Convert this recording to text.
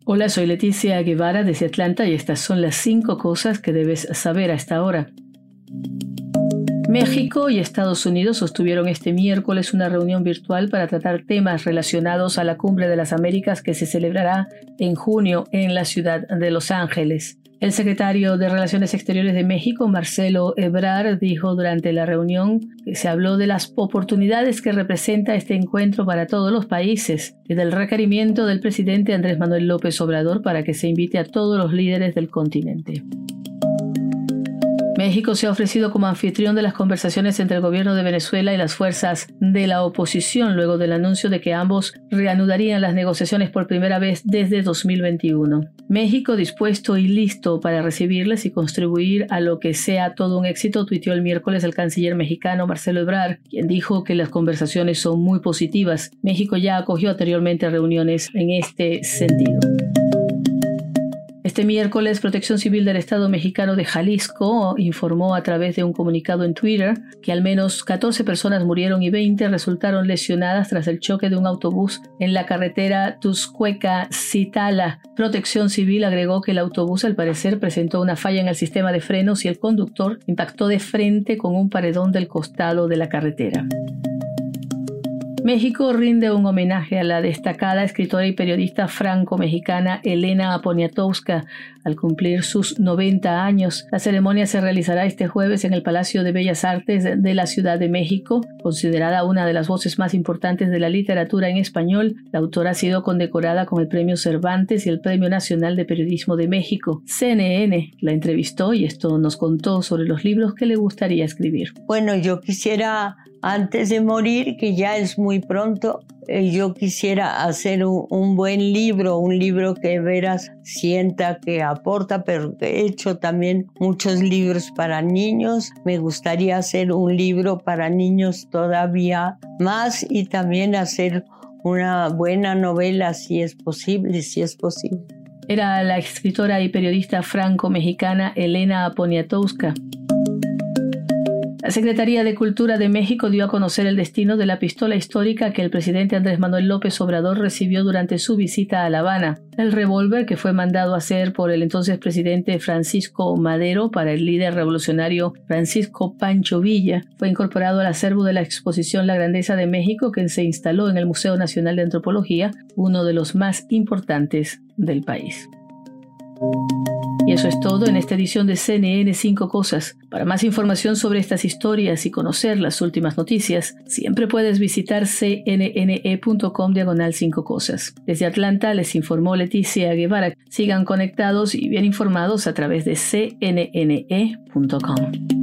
Hola, soy Leticia Guevara desde Atlanta y estas son las 5 cosas que debes saber a esta hora. México y Estados Unidos sostuvieron este miércoles una reunión virtual para tratar temas relacionados a la Cumbre de las Américas que se celebrará en junio en la ciudad de Los Ángeles. El secretario de Relaciones Exteriores de México, Marcelo Ebrard, dijo durante la reunión que se habló de las oportunidades que representa este encuentro para todos los países y del requerimiento del presidente Andrés Manuel López Obrador para que se invite a todos los líderes del continente. México se ha ofrecido como anfitrión de las conversaciones entre el gobierno de Venezuela y las fuerzas de la oposición luego del anuncio de que ambos reanudarían las negociaciones por primera vez desde 2021. México dispuesto y listo para recibirles y contribuir a lo que sea todo un éxito, tuiteó el miércoles el canciller mexicano Marcelo Ebrard, quien dijo que las conversaciones son muy positivas. México ya acogió anteriormente reuniones en este sentido. Este miércoles, Protección Civil del Estado mexicano de Jalisco informó a través de un comunicado en Twitter que al menos 14 personas murieron y 20 resultaron lesionadas tras el choque de un autobús en la carretera Tuxcueca-Citala. Protección Civil agregó que el autobús al parecer presentó una falla en el sistema de frenos y el conductor impactó de frente con un paredón del costado de la carretera. México rinde un homenaje a la destacada escritora y periodista franco-mexicana Elena Poniatowska al cumplir sus 90 años. La ceremonia se realizará este jueves en el Palacio de Bellas Artes de la Ciudad de México. Considerada una de las voces más importantes de la literatura en español, la autora ha sido condecorada con el Premio Cervantes y el Premio Nacional de Periodismo de México. CNN la entrevistó y esto nos contó sobre los libros que le gustaría escribir. Bueno, yo quisiera, antes de morir, que ya es muy pronto, yo quisiera hacer un buen libro, un libro que de veras sienta que aporta, pero he hecho también muchos libros para niños. Me gustaría hacer un libro para niños todavía más y también hacer una buena novela si es posible. Era la escritora y periodista franco-mexicana Elena Poniatowska. La Secretaría de Cultura de México dio a conocer el destino de la pistola histórica que el presidente Andrés Manuel López Obrador recibió durante su visita a La Habana. El revólver, que fue mandado a hacer por el entonces presidente Francisco Madero para el líder revolucionario Francisco Pancho Villa, fue incorporado al acervo de la exposición La Grandeza de México, que se instaló en el Museo Nacional de Antropología, uno de los más importantes del país. Y eso es todo en esta edición de CNN 5 Cosas. Para más información sobre estas historias y conocer las últimas noticias, siempre puedes visitar cnne.com/5 Cosas. Desde Atlanta les informó Leticia Guevara. Sigan conectados y bien informados a través de cnne.com.